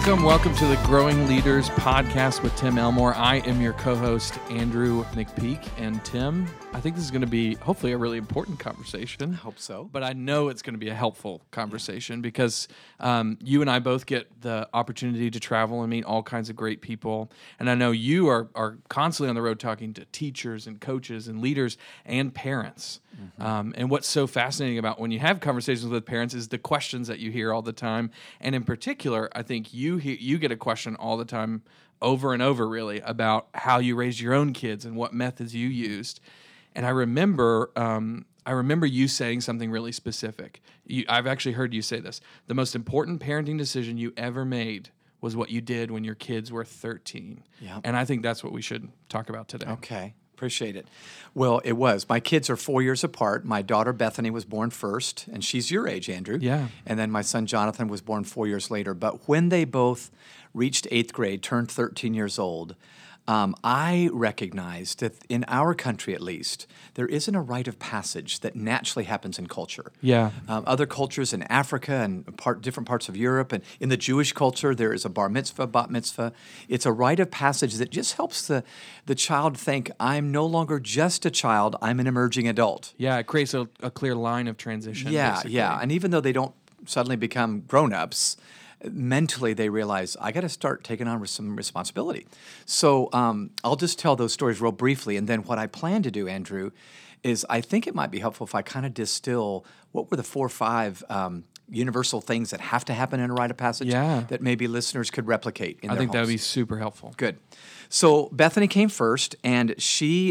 Welcome to the Growing Leaders podcast with Tim Elmore. I am your co-host, Andrew McPeak. And Tim, I think this is going to be hopefully a really important conversation. I hope so. But I know it's going to be a helpful conversation because you and I both get the opportunity to travel and meet all kinds of great people. And I know you are constantly on the road talking to teachers and coaches and leaders and parents. Mm-hmm. And what's so fascinating about when you have conversations with parents is the questions that you hear all the time. And in particular, I think you get a question all the time over and over, really, about how you raised your own kids and what methods you used. And I remember you saying something really specific. I've actually heard you say this. The most important parenting decision you ever made was what you did when your kids were 13. Yeah. And I think that's what we should talk about today. Okay. Appreciate it. Well, it was. My kids are 4 years apart. My daughter Bethany was born first, and she's your age, Andrew. Yeah. And then my son Jonathan was born 4 years later. But when they both reached 8th grade, turned 13 years old, I recognized that in our country, at least, there isn't a rite of passage that naturally happens in culture. Yeah. Other cultures in Africa and different parts of Europe, and in the Jewish culture, there is a bar mitzvah, bat mitzvah. It's a rite of passage that just helps the child think, I'm no longer just a child, I'm an emerging adult. Yeah, it creates a clear line of transition. Yeah, basically. yeah. And even though they don't suddenly become grown-ups, mentally they realize, I got to start taking on some responsibility. So I'll just tell those stories real briefly. And then what I plan to do, Andrew, is I think it might be helpful if I kind of distill what were the 4 or 5 universal things that have to happen in a rite of passage that maybe listeners could replicate in their homes. That would be super helpful. Good. So Bethany came first, and she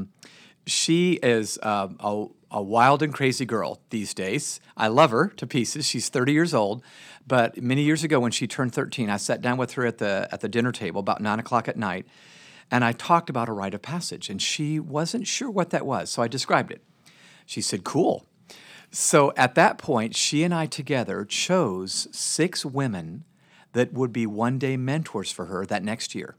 is a wild and crazy girl these days. I love her to pieces. She's 30 years old. But many years ago when she turned 13, I sat down with her at the dinner table about 9 o'clock at night, and I talked about a rite of passage, and she wasn't sure what that was, so I described it. She said, cool. So at that point, she and I together chose 6 women that would be one-day mentors for her that next year.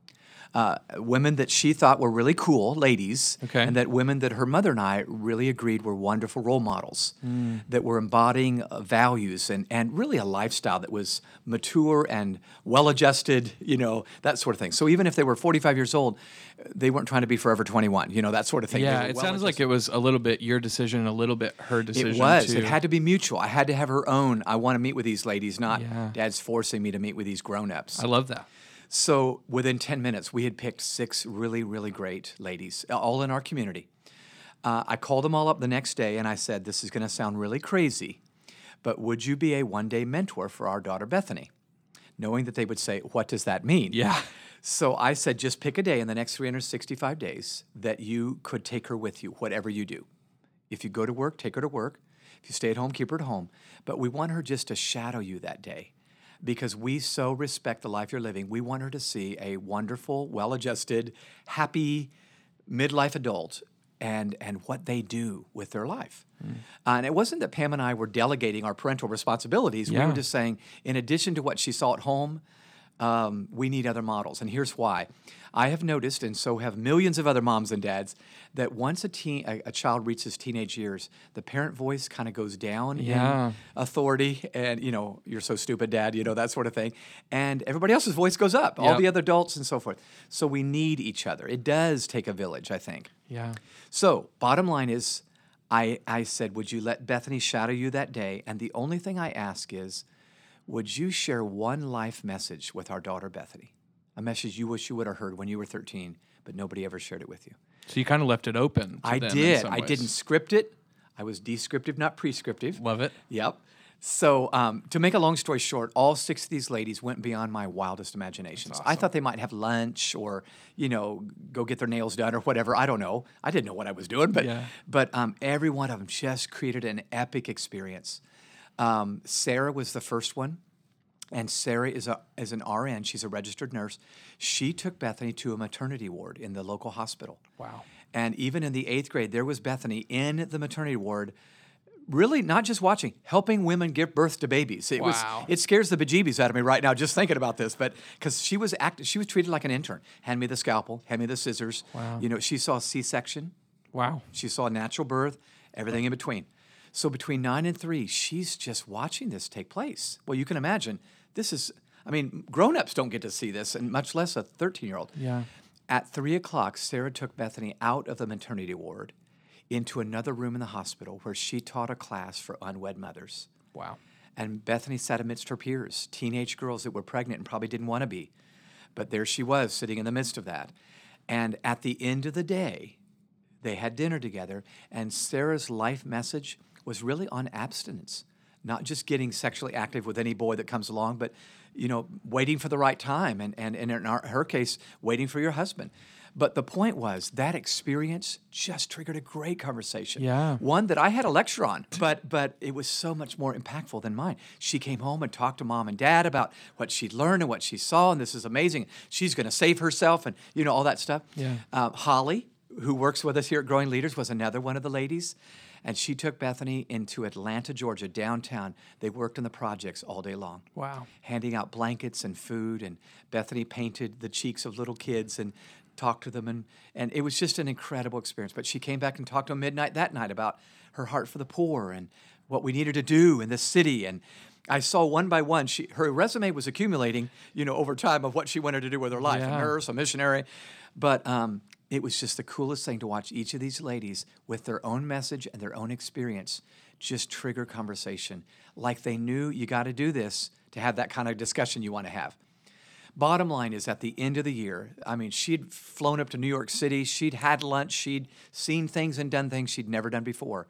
Women that she thought were really cool, ladies, and that women that her mother and I really agreed were wonderful role models, that were embodying values and really a lifestyle that was mature and well-adjusted, that sort of thing. So even if they were 45 years old, they weren't trying to be forever 21, that sort of thing. Yeah, it sounds like it was a little bit your decision and a little bit her decision, It was. too. It had to be mutual. I had to have her own, I want to meet with these ladies, not Dad's forcing me to meet with these grown-ups. I love that. So within 10 minutes, we had picked 6 really, really great ladies, all in our community. I called them all up the next day, and I said, this is going to sound really crazy, but would you be a one-day mentor for our daughter Bethany? Knowing that they would say, what does that mean? Yeah. So I said, just pick a day in the next 365 days that you could take her with you, whatever you do. If you go to work, take her to work. If you stay at home, keep her at home. But we want her just to shadow you that day, because we so respect the life you're living. We want her to see a wonderful, well-adjusted, happy midlife adult and what they do with their life. And it wasn't that Pam and I were delegating our parental responsibilities. We were just saying, in addition to what she saw at home, we need other models. And here's why. I have noticed, and so have millions of other moms and dads, that once a child reaches teenage years, the parent voice kind of goes down in authority, and, you're so stupid, Dad, that sort of thing. And everybody else's voice goes up, all the other adults and so forth. So we need each other. It does take a village, I think. Yeah. So bottom line is, I said, would you let Bethany shadow you that day? And the only thing I ask is, would you share one life message with our daughter Bethany? A message you wish you would have heard when you were 13, but nobody ever shared it with you. So you kind of left it open to I them did. in some I ways. didn't script it. I was descriptive, not prescriptive. Love it. Yep. So to make a long story short, all 6 of these ladies went beyond my wildest imaginations. Awesome. I thought they might have lunch or, go get their nails done or whatever. I don't know. I didn't know what I was doing, but every one of them just created an epic experience. Sarah was the first one. And Sarah is an RN. She's a registered nurse. She took Bethany to a maternity ward in the local hospital. Wow. And even in the 8th grade, there was Bethany in the maternity ward, really not just watching, helping women give birth to babies. It scares the bejeebies out of me right now just thinking about this, but because she was treated like an intern. Hand me the scalpel, hand me the scissors. Wow. She saw a C-section. Wow. She saw a natural birth, everything in between. So between 9 and 3, she's just watching this take place. Well, you can imagine, this is I mean, grown-ups don't get to see this, and much less a 13-year-old. Yeah. At 3 o'clock, Sarah took Bethany out of the maternity ward into another room in the hospital where she taught a class for unwed mothers. Wow. And Bethany sat amidst her peers, teenage girls that were pregnant and probably didn't want to be. But there she was, sitting in the midst of that. And at the end of the day, they had dinner together, and Sarah's life message was really on abstinence, not just getting sexually active with any boy that comes along, but, waiting for the right time, and in her case, waiting for your husband. But the point was that experience just triggered a great conversation. Yeah. One that I had a lecture on, but it was so much more impactful than mine. She came home and talked to mom and dad about what she'd learned and what she saw, and this is amazing. She's going to save herself and, all that stuff. Yeah. Holly, who works with us here at Growing Leaders, was another one of the ladies. And she took Bethany into Atlanta, Georgia, downtown. They worked in the projects all day long. Wow. Handing out blankets and food. And Bethany painted the cheeks of little kids and talked to them. And it was just an incredible experience. But she came back and talked to them midnight that night about her heart for the poor and what we needed to do in the city. And I saw one by one, her resume was accumulating, over time of what she wanted to do with her life. Yeah. A nurse, a missionary. But it was just the coolest thing to watch each of these ladies with their own message and their own experience just trigger conversation. Like they knew you got to do this to have that kind of discussion you want to have. Bottom line is, at the end of the year, I mean, she'd flown up to New York City. She'd had lunch. She'd seen things and done things she'd never done before.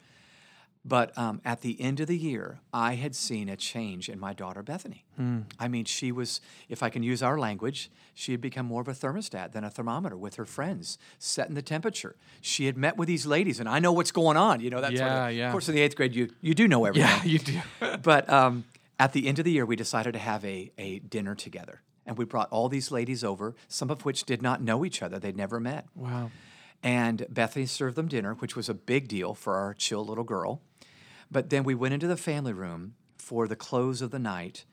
But at the end of the year, I had seen a change in my daughter, Bethany. I mean, she was, if I can use our language, she had become more of a thermostat than a thermometer with her friends, setting the temperature. She had met with these ladies, and I know what's going on, that sort of thing. Yeah. Of course, in the 8th grade, you do know everything. Yeah, you do. But at the end of the year, we decided to have a dinner together. And we brought all these ladies over, some of which did not know each other. They'd never met. Wow. And Bethany served them dinner, which was a big deal for our chill little girl. But then we went into the family room for the close of the night,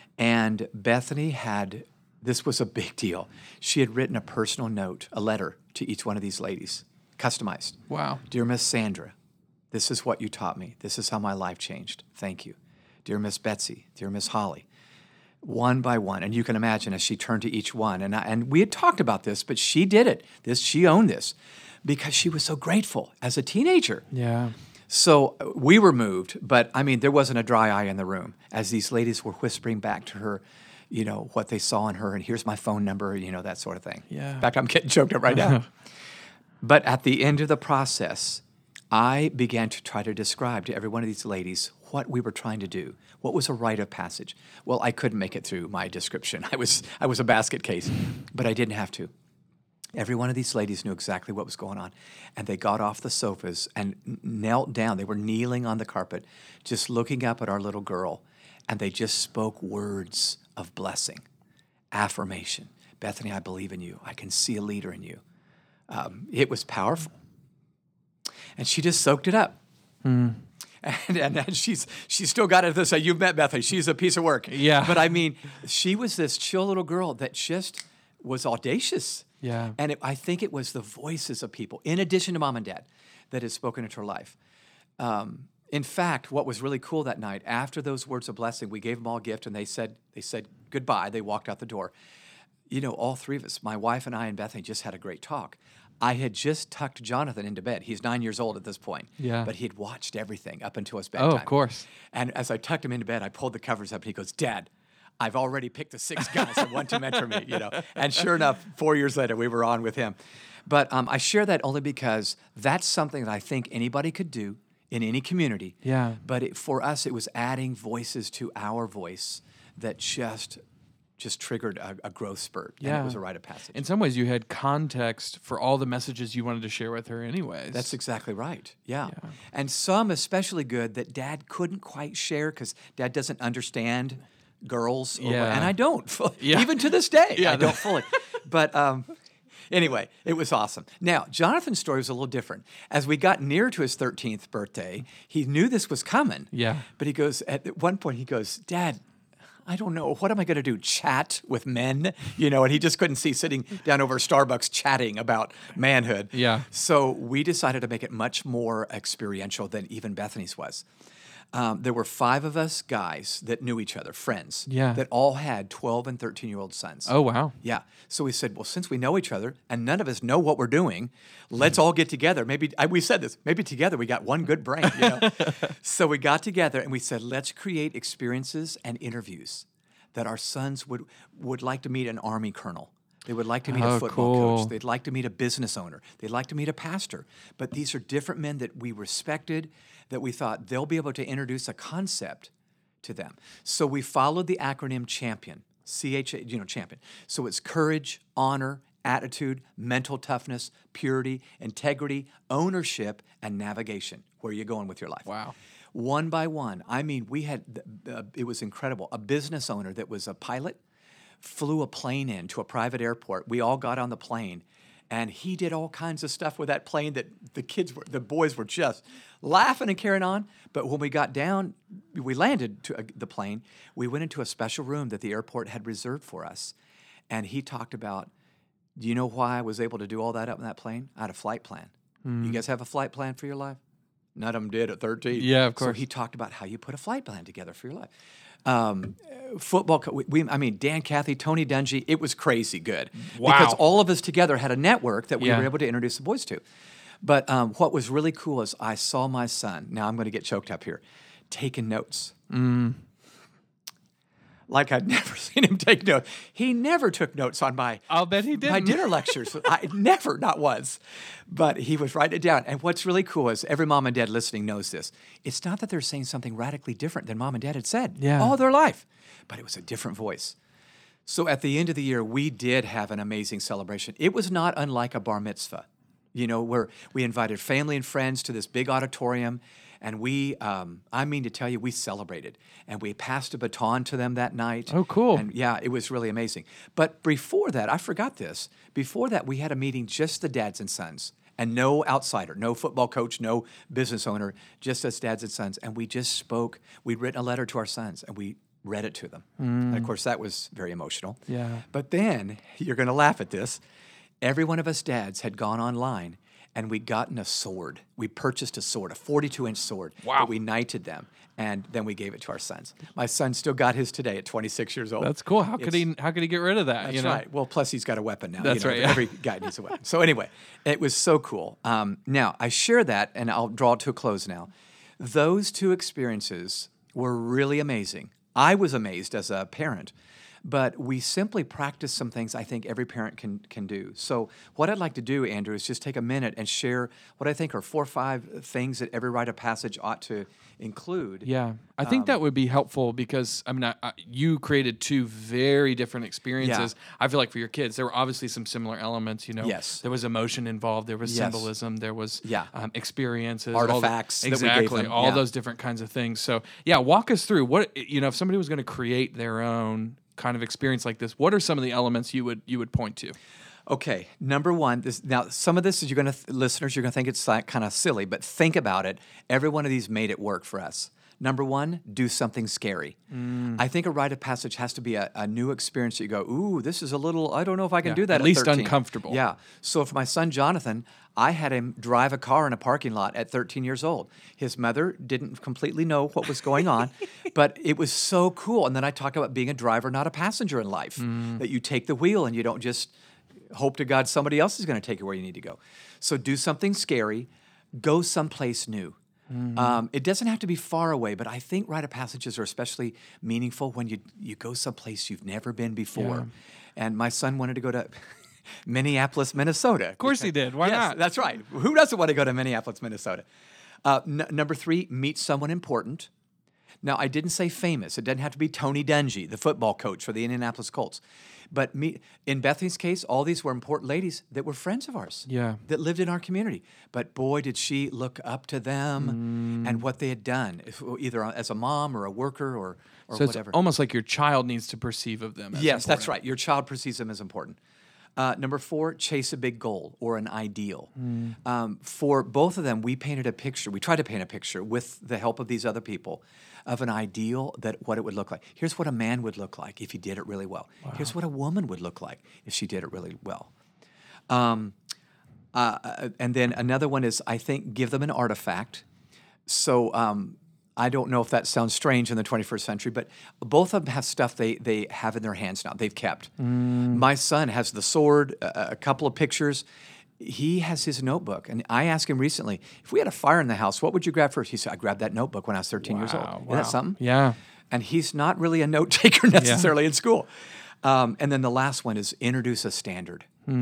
and Bethany this was a big deal. She had written a personal note, a letter to each one of these ladies, customized. Wow. Dear Miss Sandra, this is what you taught me. This is how my life changed. Thank you. Dear Miss Betsy, dear Miss Holly. One by one, and you can imagine as she turned to each one, and we had talked about this, but she did it. She owned this because she was so grateful as a teenager. Yeah. So we were moved, but I mean, there wasn't a dry eye in the room as these ladies were whispering back to her, what they saw in her, and here's my phone number, that sort of thing. Yeah. In fact, I'm getting choked up right now. But at the end of the process, I began to try to describe to every one of these ladies what we were trying to do. What was a rite of passage? Well, I couldn't make it through my description. I was a basket case, but I didn't have to. Every one of these ladies knew exactly what was going on, and they got off the sofas and knelt down. They were kneeling on the carpet, just looking up at our little girl, and they just spoke words of blessing, affirmation. Bethany, I believe in you. I can see a leader in you. It was powerful. And she just soaked it up. And she's still got it to say, you've met Bethany. She's a piece of work. Yeah. But I mean, she was this chill little girl that just was audacious. Yeah. And I think it was the voices of people, in addition to mom and dad, that had spoken into her life. In fact, what was really cool that night, after those words of blessing, we gave them all a gift, and they said goodbye. They walked out the door. All three of us, my wife and I and Bethany, just had a great talk. I had just tucked Jonathan into bed. He's 9 years old at this point. Yeah. But he had watched everything up until his bedtime. Oh, of course. And as I tucked him into bed, I pulled the covers up, and he goes, Dad, I've already picked the 6 guys that want to mentor me, And sure enough, 4 years later, we were on with him. But I share that only because that's something that I think anybody could do in any community. Yeah. But for us, it was adding voices to our voice that just triggered a growth spurt. And it was a rite of passage. In some ways, you had context for all the messages you wanted to share with her anyways. That's exactly right. Yeah. And some especially good that Dad couldn't quite share because Dad doesn't understand girls. And I don't. Even to this day, I don't fully. But anyway, it was awesome. Now, Jonathan's story was a little different. As we got near to his 13th birthday, he knew this was coming. Yeah. But at one point, he goes, Dad, I don't know. What am I going to do? Chat with men? And he just couldn't see sitting down over Starbucks chatting about manhood. Yeah. So we decided to make it much more experiential than even Bethany's was. There were 5 of us guys that knew each other, friends, Yeah. that all had 12 and 13-year-old sons. Oh, wow. Yeah. So we said, well, since we know each other and none of us know what we're doing, let's all get together. Maybe we said this. Maybe together we got one good brain. So we got together and we said, let's create experiences and interviews that our sons would like to meet an Army colonel. They would like to meet a football cool. coach. They'd like to meet a business owner. They'd like to meet a pastor. But these are different men that we respected, that we thought they'll be able to introduce a concept to them. So we followed the acronym CHAMPION, champion. So it's courage, honor, attitude, mental toughness, purity, integrity, ownership, and navigation. Where are you going with your life? Wow. One by one. I mean, we had, it was incredible. A business owner that was a pilot flew a plane into a private airport. We all got on the plane, and he did all kinds of stuff with that plane that the boys were just laughing and carrying on. But when we got down, we landed to the plane, we went into a special room that the airport had reserved for us. And he talked about, do you know why I was able to do all that up in that plane? I had a flight plan. You guys have a flight plan for your life? None of them did at 13. Yeah, of course. So he talked about how you put a flight plan together for your life. Football, Dan Cathy, Tony Dungy, it was crazy good. Wow. Because all of us together had a network that we Yeah. were able to introduce the boys to. But what was really cool is I saw my son, now I'm going to get choked up here, taking notes. Like I'd never seen him take notes. He never took notes on I'll bet he didn't. my dinner lectures. I never, not once. But he was writing it down. And what's really cool is every mom and dad listening knows this. It's not that they're saying something radically different than mom and dad had said Yeah. all their life, but it was a different voice. So at the end of the year, we did have an amazing celebration. It was not unlike a bar mitzvah, where we invited family and friends to this big auditorium. And we, I mean to tell you, we celebrated. And we passed a baton to them that night. Oh, cool. And yeah, it was really amazing. But before that, I forgot this. Before that, we had a meeting, just the dads and sons, and no outsider, no football coach, no business owner, just us dads and sons. And we just spoke. We'd written a letter to our sons, and we read it to them. And of course, that was very emotional. Yeah. But then, you're going to laugh at this, every one of us dads had gone online and we'd gotten a sword. We purchased a sword, a 42-inch sword. Wow. That we knighted them, and then we gave it to our sons. My son still got his today at 26 years old. That's cool. How could he get rid of that? That's right. Well, plus he's got a weapon now. That's right, yeah. Every guy needs a weapon. So anyway, it was so cool. Now, I share that, and I'll draw it to a close now. Those 2 experiences were really amazing. I was amazed as a parent. But we simply practice some things I think every parent can do. So what I'd like to do, Andrew, is just take a minute and share what I think are 4 or 5 things that every rite of passage ought to include. Yeah, I think that would be helpful because, I mean, you created 2 very different experiences. Yeah. I feel like for your kids, there were obviously some similar elements, Yes. There was emotion involved, there was Yes. symbolism, there was experiences. Artifacts that we gave exactly, them. all Yeah. those different kinds of things. So, yeah, walk us through, what, if somebody was going to create their own kind of experience like this, what are some of the elements you would point to? Okay, number one, now some of this is listeners, you're going to think it's like kind of silly, but think about it. Every one of these made it work for us. Number one, do something scary. I think a rite of passage has to be a new experience that you go, ooh, this is a little, I don't know if I can do that at least 13. uncomfortable. Yeah. So for my son, Jonathan, I had him drive a car in a parking lot at 13 years old. His mother didn't completely know what was going on, but it was so cool. And then I talk about being a driver, not a passenger in life, that you take the wheel and you don't just hope to God somebody else is going to take you where you need to go. So do something scary, go someplace new. It doesn't have to be far away, but I think rite of passages are especially meaningful when you go someplace you've never been before. Yeah. And my son wanted to go to Minneapolis, Minnesota. Of course he did. Why Yes, not? that's right. Who doesn't want to go to Minneapolis, Minnesota? Number 3, meet someone important. Now, I didn't say famous. It doesn't have to be Tony Dungy, the football coach for the Indianapolis Colts. But in Bethany's case, all these were important ladies that were friends of ours. Yeah. That lived in our community. But boy, did she look up to them and what they had done, either as a mom or a worker or So it's whatever. almost like your child needs to perceive of them as Yes, that's important. right. Your child perceives them as important. Number 4, chase a big goal or an ideal. For both of them, we painted a picture. We tried to paint a picture with the help of these other people of an ideal that what it would look like. Here's what a man would look like if he did it really well. Wow. Here's what a woman would look like if she did it really well. And then another one is, I think, give them an artifact. So I don't know if that sounds strange in the 21st century, but both of them have stuff they have in their hands now. They've kept. My son has the sword, a couple of pictures. He has his notebook. And I asked him recently, if we had a fire in the house, what would you grab first? He said, I grabbed that notebook when I was 13 years old. Isn't that something? Yeah. And he's not really a note taker necessarily in school. And then the last one is introduce a standard.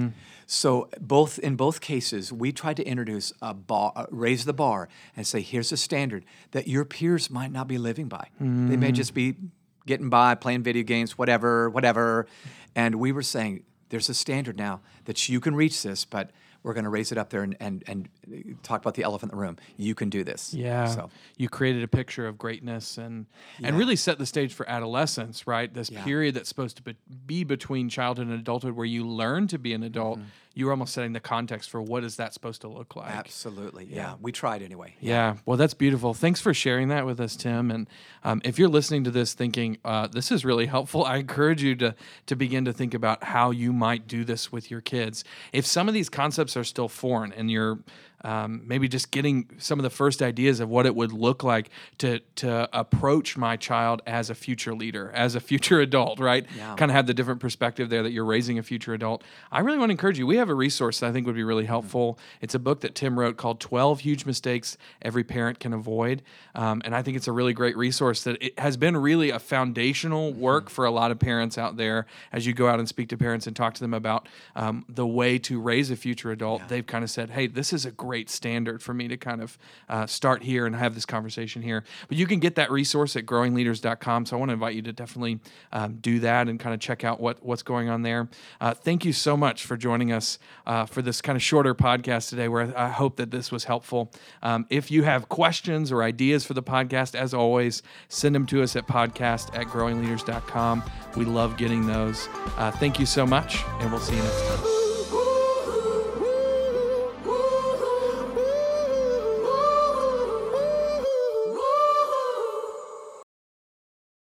So in both cases, we tried to introduce raise the bar and say, here's a standard that your peers might not be living by. They may just be getting by, playing video games, whatever. And we were saying, there's a standard now that you can reach this, but we're going to raise it up there and talk about the elephant in the room. You can do this. Yeah. So. You created a picture of greatness and really set the stage for adolescence, right? This period that's supposed to be between childhood and adulthood where you learn to be an adult. You were almost setting the context for what is that supposed to look like. Absolutely. Yeah. We tried anyway. Yeah. Well, that's beautiful. Thanks for sharing that with us, Tim. And if you're listening to this thinking, this is really helpful, I encourage you to begin to think about how you might do this with your kids. If some of these concepts are still foreign and you're maybe just getting some of the first ideas of what it would look like to approach my child as a future leader, as a future adult, right? Yeah. Kind of have the different perspective there that you're raising a future adult. I really want to encourage you. We have a resource that I think would be really helpful. It's a book that Tim wrote called 12 Huge Mistakes Every Parent Can Avoid. And I think it's a really great resource that it has been really a foundational work for a lot of parents out there. As you go out and speak to parents and talk to them about the way to raise a future adult, they've kind of said, hey, this is a great standard for me to kind of start here and have this conversation here. But you can get that resource at growingleaders.com. So I want to invite you to definitely do that and kind of check out what's going on there. Thank you so much for joining us for this kind of shorter podcast today, where I hope that this was helpful. If you have questions or ideas for the podcast, as always, send them to us at podcast@growingleaders.com. We love getting those. Thank you so much, and we'll see you next time.